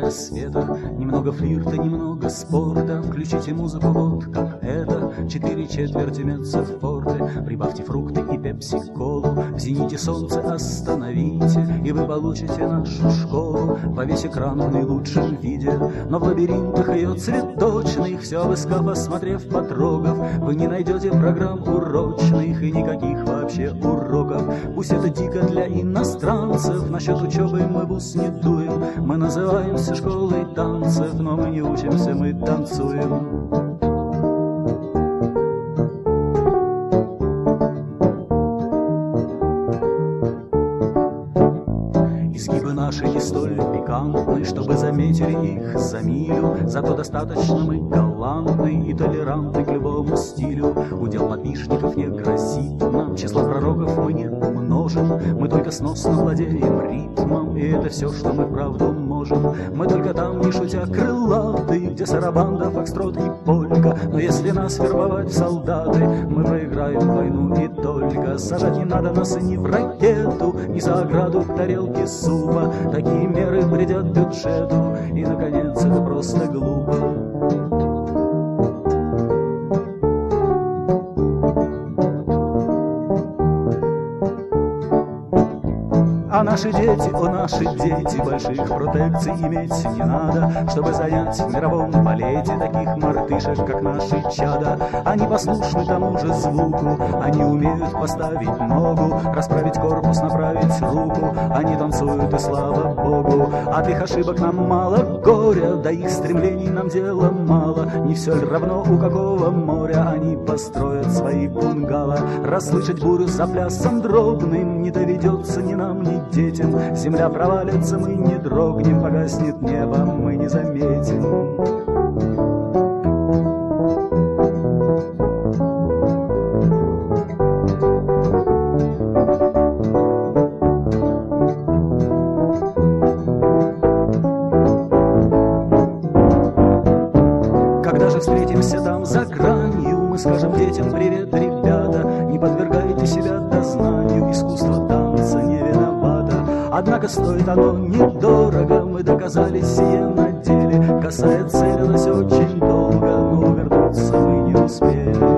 рассветах. Немного флирта, немного спорта. Включите музыку вот как это. 4/4 меццо-форте. Прибавьте фрукты и пепси-колу. В зените солнце остановите, и вы получите нашу школу во весь экран в наилучшем виде. Но в лабиринтах ее цветочных, все обыскав, осмотрев, потрогав, вы не найдете программ урочных и никаких вообще уроков. Пусть это дико для иностранцев, насчет учебы мы в ус не дуем. Мы называемся школой танцев, но мы не учимся, мы танцуем. Изгибы наши не столь пикантны, чтобы заметили их за милю. Зато достаточно мы галантны и толерантны к любому стилю. Удел подвижников не грозит нам, число пророков мы не умножим. Мы только сносно владеем ритмом, и это все, что мы вправду можем. Мы только там, не шутя, крылаты, где сарабанда, фокстрот и полька. Но если нас вербовать в солдаты, мы проиграем войну и только. Сажать не надо нас и ни в ракету, ни за ограду к тарелке супа. Такие меры вредят бюджету, и, наконец, это просто глупо. А наши дети, о наши дети, больших протекций иметь не надо, чтобы занять в мировом балете таких мартышек, как наши чада. Они послушны тому же звуку, они умеют поставить ногу, расправить корпус, направить руку. Они танцуют, и слава Богу. От их ошибок нам мало горя, до их стремлений нам дела мало. Не все ли равно, у какого моря они построят свои бунгало? Расслышать бурю за плясом дробным не доведется ни нам, ни детям. Земля провалится, мы не дрогнем, погаснет небо, мы не заметим. Когда же встретимся там за гранью, мы скажем детям: привет, ребята, не подвергайте себя дознанию, искусство танца не виновато. Однако стоит оно недорого, мы доказали сие на деле. Касая целилось очень долго, но вернуться мы не успели.